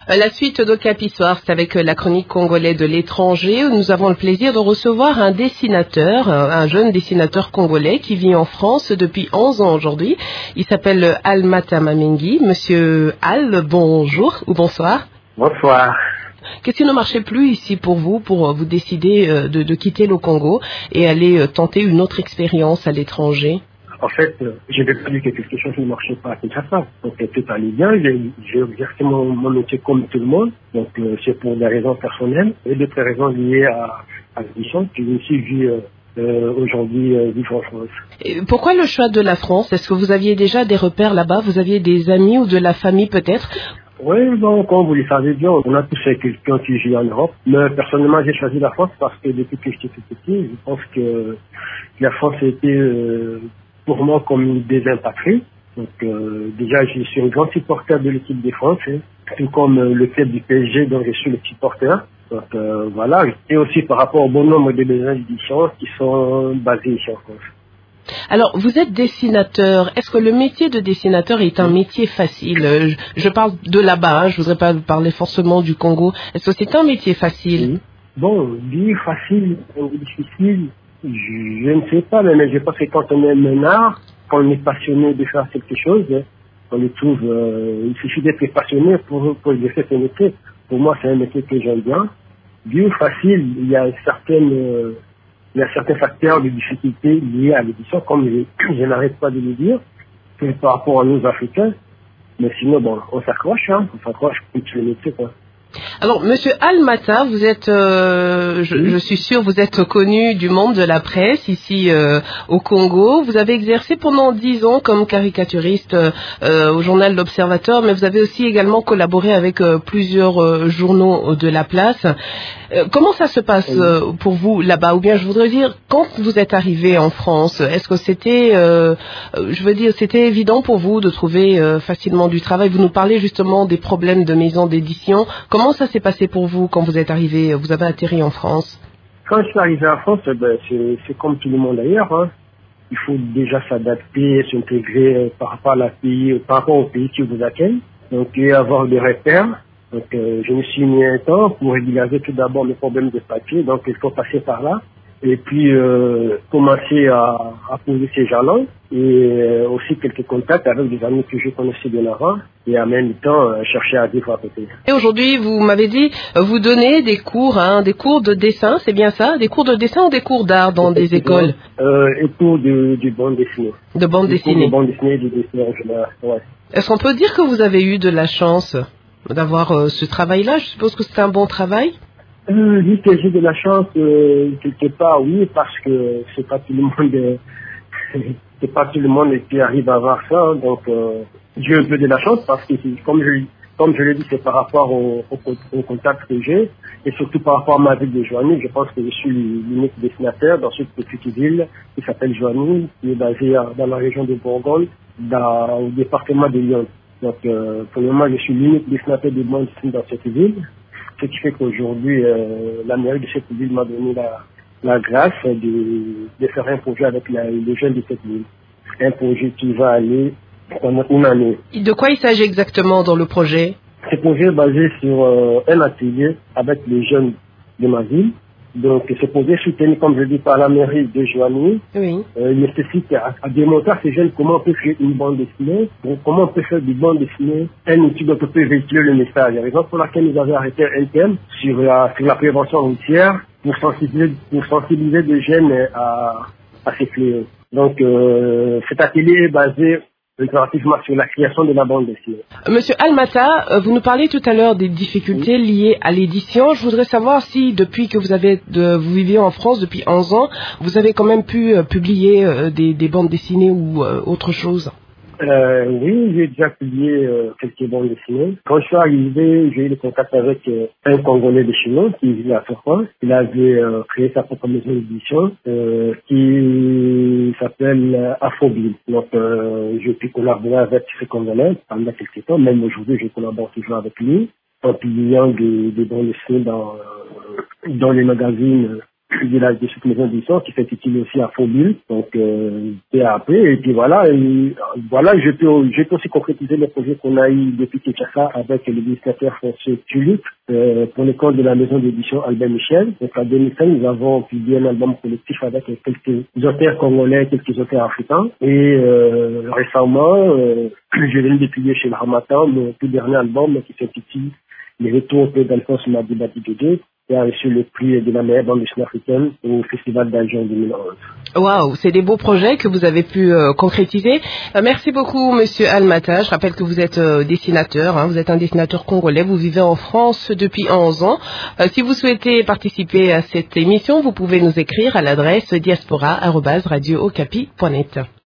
La suite de Cap Histoire, c'est avec la chronique congolais de l'étranger où nous avons le plaisir de recevoir un dessinateur, un jeune dessinateur congolais qui vit en France depuis 11 ans aujourd'hui. Il s'appelle Al Mata Mamengi. Monsieur Al, bonjour ou bonsoir. Bonsoir. Qu'est-ce qui ne marchait plus ici pour vous décider de quitter le Congo et aller tenter une autre expérience à l'étranger? En fait, je n'ai pas dit que quelque chose ne marchait pas à Kinshasa. Donc tout allait bien. J'ai exercé mon métier comme tout le monde. Donc c'est pour des raisons personnelles et d'autres raisons liées à l'édition que je me suis vu aujourd'hui vivre en France. Et pourquoi le choix de la France? Est-ce que vous aviez déjà des repères là-bas? Vous aviez des amis ou de la famille peut-être? Oui, bon, comme vous le savez bien, on a tous quelqu'un qui vit en Europe. Mais personnellement, j'ai choisi la France parce que depuis que j'étais tout petit, je pense que la France était pour moi comme une deuxième patrie. Donc déjà, je suis un grand supporter de l'équipe de France, tout comme le club du PSG dont je suis le supporter. Donc voilà, et aussi par rapport au bon nombre de maisons d'édition qui sont basées ici en France. Alors, vous êtes dessinateur. Est-ce que le métier de dessinateur est un métier facile? Je parle de là-bas, je voudrais pas parler forcément du Congo. Est-ce que c'est un métier facile? Oui. Bon, dire facile ou difficile, je ne sais pas, mais je pense que quand on aime un art, quand on est passionné de faire quelque chose, on le trouve, il suffit d'être passionné pour exercer ce métier. Pour moi, c'est un métier que j'aime bien. Dire facile, il y a certains facteurs de difficulté liés à l'édition, comme je n'arrête pas de le dire, par rapport à nous Africains. Mais sinon, bon, on s'accroche pour le métier, quoi. Alors, Monsieur Al Mata, vous êtes, je suis sûr, vous êtes connu du monde de la presse ici au Congo. Vous avez exercé pendant 10 ans comme caricaturiste au journal L'Observateur, mais vous avez aussi également collaboré avec plusieurs journaux de la place. Comment ça se passe pour vous là-bas? Ou bien, je voudrais dire, quand vous êtes arrivé en France, est-ce que c'était, c'était évident pour vous de trouver facilement du travail? Vous nous parlez justement des problèmes de maisons d'édition. Comment ça s'est passé pour vous quand vous êtes arrivé, vous avez atterri en France? Quand je suis arrivé en France, c'est comme tout le monde ailleurs, hein. Il faut déjà s'adapter, s'intégrer par rapport au pays qui vous accueille. Donc, et avoir des repères. Donc, je me suis mis un temps pour régulariser tout d'abord mes problèmes de papier. Donc, il faut passer par là. Et puis, commencer à poser ses jalons. Et aussi quelques contacts avec des amis que je connaissais bien avant. Et en même temps, chercher à vivre à côté. Et aujourd'hui, vous m'avez dit, vous donnez des cours de dessin, c'est bien ça? Des cours de dessin ou des cours d'art dans des écoles? Et cours de bande dessinée. De bande dessinée. De bande dessinée, de dessin en général, ouais. Est-ce qu'on peut dire que vous avez eu de la chance d'avoir ce travail-là? Je suppose que c'est un bon travail? Dire que j'ai de la chance, quelque part, oui, parce que c'est pas tout le monde, c'est pas tout le monde qui arrive à avoir ça, hein. Donc, j'ai un peu de la chance parce que, comme je l'ai dit, c'est par rapport au contact que j'ai, et surtout par rapport à ma ville de Joigny. Je pense que je suis l'unique dessinateur dans cette petite ville qui s'appelle Joigny, qui est basée dans la région de Bourgogne, au département de Lyon. Donc, pour le moment, je suis l'unique dessinateur de bande dessinée dans cette ville. Ce qui fait qu'aujourd'hui, la mairie de cette ville m'a donné la grâce de faire un projet avec les jeunes de cette ville. Un projet qui va aller pendant une année. De quoi il s'agit exactement dans le projet? Ce projet est basé sur un atelier avec les jeunes de ma ville. Donc, ce projet est soutenu, comme je dis, par la mairie de Joigny. Oui. Il nécessite à démontrer à ces jeunes comment on peut créer une bande dessinée, donc comment on peut faire du bande dessinée, un outil dont on peut véhiculer le message. La raison pour laquelle nous avons arrêté un thème sur la prévention routière pour sensibiliser les jeunes à ces fléaux. Donc, cet atelier est basé relativement sur la création de la bande dessinée. Monsieur Al Mata, vous nous parlez tout à l'heure des difficultés liées à l'édition. Je voudrais savoir si, depuis que vous vivez en France depuis 11 ans, vous avez quand même pu publier des bandes dessinées ou autre chose. Oui, j'ai déjà publié quelques bandes dessinées. Quand je suis arrivé, j'ai eu le contact avec un Congolais de chez nous qui vivait à Sofran. Il avait créé sa propre maison d'édition qui s'appelle Afrobil. Donc, j'ai pu collaborer avec ce Congolais pendant quelques temps. Même aujourd'hui, je collabore toujours avec lui en publiant des bandes dessinées dans les magazines de cette maison d'édition qui fait utile aussi à Fobule, donc PAP, et puis voilà, je peux aussi concrétiser le projet qu'on a eu depuis Kinshasa avec le dessinateur français Tulipe pour l'école de la maison d'édition Albert Michel. Donc en 2005, nous avons publié un album collectif avec quelques auteurs congolais, quelques auteurs africains, et récemment, je viens de publier chez le Harmattan mon tout dernier album qui s'intitule Les retours d'Alphonse Madiba Didé, qui a reçu le prix de la meilleure bande dessinée africaine au Festival d'Abidjan 2011. Waouh, c'est des beaux projets que vous avez pu concrétiser. Merci beaucoup, Monsieur Almata. Je rappelle que vous êtes dessinateur, vous êtes un dessinateur congolais. Vous vivez en France depuis 11 ans. Si vous souhaitez participer à cette émission, vous pouvez nous écrire à l'adresse diaspora@radiookapi.net.